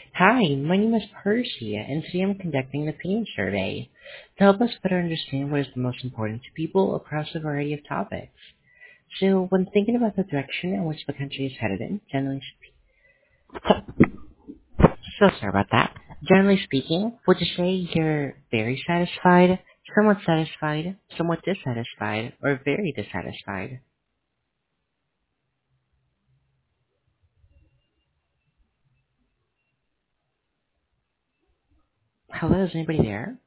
Hi, my name is Percy, and today I'm conducting an opinion survey to help us better understand what is the most important to people across a variety of topics. So, when thinking about the direction in which the country is headed in, so sorry about that. Generally speaking, would you say you're very satisfied, somewhat dissatisfied, or very dissatisfied? Hello, is anybody there?